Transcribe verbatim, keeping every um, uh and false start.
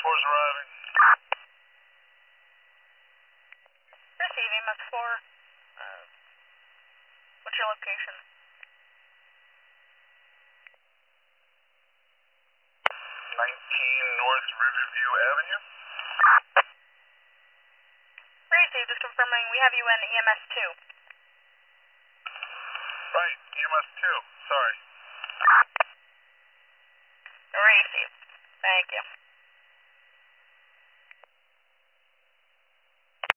four's arriving. Receive E M S four. Uh, what's your location? nineteen North Riverview Avenue. Receive, just confirming we have you in E M S two. Right, E M S two. Sorry. Receive. Thank you.